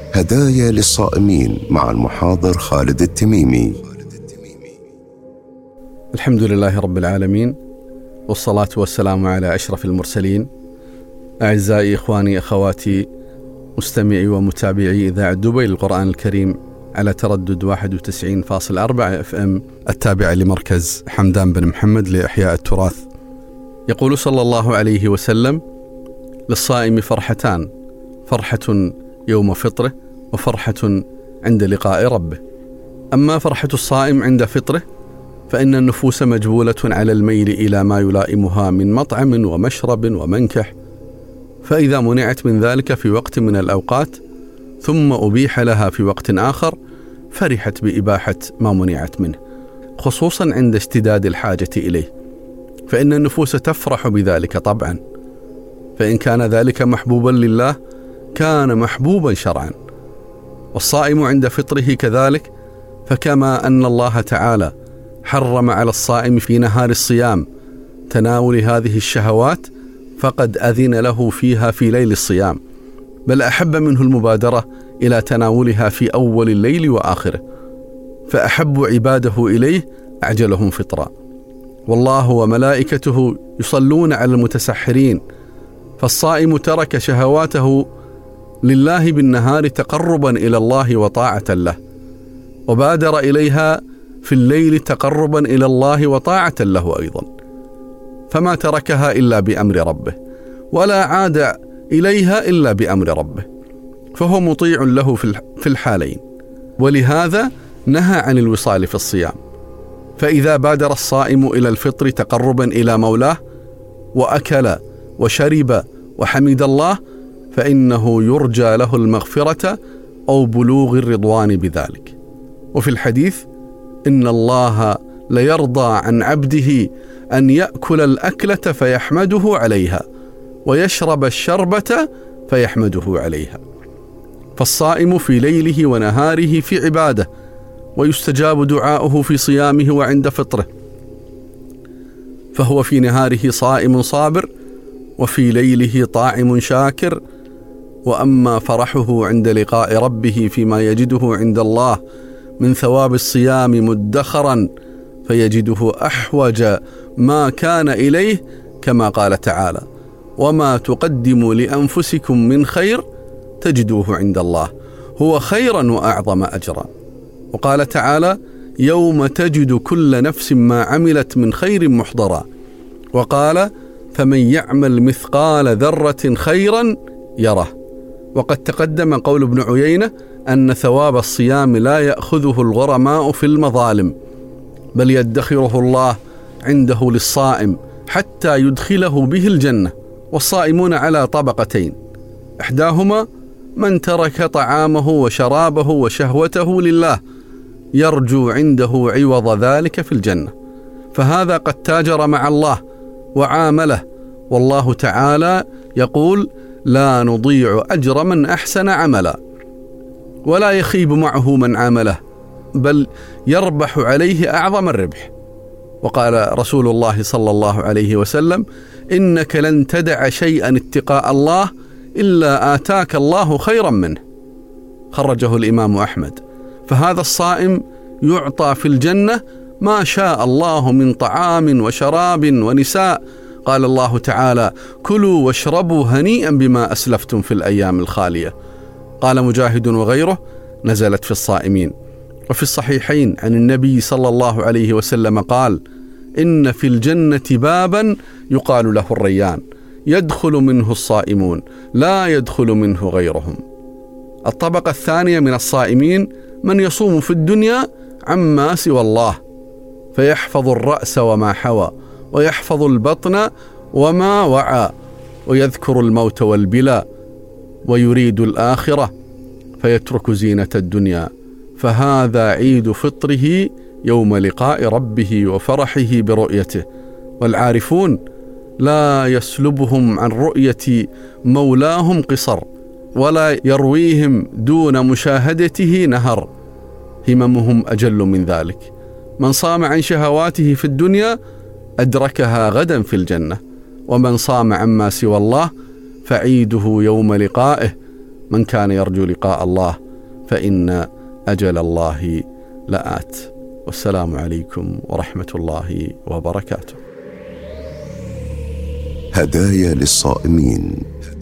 هدايا للصائمين مع المحاضر خالد التميمي. الحمد لله رب العالمين، والصلاة والسلام على أشرف المرسلين. أعزائي إخواني أخواتي مستمعي ومتابعي إذاعة دبي للقرآن الكريم على تردد 91.4 FM التابعة لمركز حمدان بن محمد لإحياء التراث. يقول صلى الله عليه وسلم: للصائم فرحتان، فرحة يوم فطره وفرحة عند لقاء ربه. أما فرحة الصائم عند فطره فإن النفوس مجبولة على الميل إلى ما يلائمها من مطعم ومشرب ومنكح، فإذا منعت من ذلك في وقت من الأوقات ثم أبيح لها في وقت آخر فرحت بإباحة ما منعت منه، خصوصا عند اشتداد الحاجة إليه، فإن النفوس تفرح بذلك طبعا، فإن كان ذلك محبوبا لله كان محبوبا شرعا. والصائم عند فطره كذلك، فكما أن الله تعالى حرم على الصائم في نهار الصيام تناول هذه الشهوات، فقد أذن له فيها في ليل الصيام، بل أحب منه المبادرة إلى تناولها في أول الليل وآخره، فأحب عباده إليه أعجلهم فطرا. والله وملائكته يصلون على المتسحرين، فالصائم ترك شهواته لله بالنهار تقربا إلى الله وطاعة له، وبادر إليها في الليل تقربا إلى الله وطاعة له أيضا، فما تركها إلا بأمر ربه، ولا عاد إليها إلا بأمر ربه، فهو مطيع له في الحالين. ولهذا نهى عن الوصال في الصيام. فإذا بادر الصائم إلى الفطر تقربا إلى مولاه وأكل وشرب وحمد الله، فإنه يرجى له المغفرة أو بلوغ الرضوان بذلك. وفي الحديث: إن الله ليرضى عن عبده أن يأكل الأكلة فيحمده عليها، ويشرب الشربة فيحمده عليها. فالصائم في ليله ونهاره في عبادة، ويستجاب دعاؤه في صيامه وعند فطره، فهو في نهاره صائم صابر، وفي ليله طاعم شاكر. وأما فرحه عند لقاء ربه فيما يجده عند الله من ثواب الصيام مدخرا، فيجده أحوج ما كان إليه، كما قال تعالى: وما تقدموا لأنفسكم من خير تجدوه عند الله هو خيرا وأعظم أجرا. وقال تعالى: يوم تجد كل نفس ما عملت من خير محضرا. وقال: فمن يعمل مثقال ذرة خيرا يره. وقد تقدم قول ابن عيينة أن ثواب الصيام لا يأخذه الغرماء في المظالم، بل يدخره الله عنده للصائم حتى يدخله به الجنة. والصائمون على طبقتين: إحداهما من ترك طعامه وشرابه وشهوته لله يرجو عنده عوض ذلك في الجنة، فهذا قد تاجر مع الله وعامله، والله تعالى يقول: لا نضيع أجر من أحسن عملا، ولا يخيب معه من عامله، بل يربح عليه أعظم الربح. وقال رسول الله صلى الله عليه وسلم: إنك لن تدع شيئا اتقاء الله إلا آتاك الله خيرا منه. خرجه الإمام أحمد. فهذا الصائم يعطى في الجنة ما شاء الله من طعام وشراب ونساء. قال الله تعالى: كلوا واشربوا هنيئا بما أسلفتم في الأيام الخالية. قال مجاهد وغيره: نزلت في الصائمين. وفي الصحيحين عن النبي صلى الله عليه وسلم قال: إن في الجنة بابا يقال له الريان، يدخل منه الصائمون لا يدخل منه غيرهم. الطبقة الثانية من الصائمين من يصوم في الدنيا عما سوى الله، فيحفظ الرأس وما حوى، ويحفظ البطن وما وعى، ويذكر الموت والبلى، ويريد الآخرة، فيترك زينة الدنيا، فهذا عيد فطره يوم لقاء ربه وفرحه برؤيته. والعارفون لا يسلبهم عن رؤية مولاهم قصر، ولا يرويهم دون مشاهدته نهر، هممهم أجل من ذلك. من صام عن شهواته في الدنيا أدركها غدا في الجنة، ومن صام عما سوى الله فعيده يوم لقائه، من كان يرجو لقاء الله فإن أجل الله لآت. والسلام عليكم ورحمة الله وبركاته. هدايا للصائمين.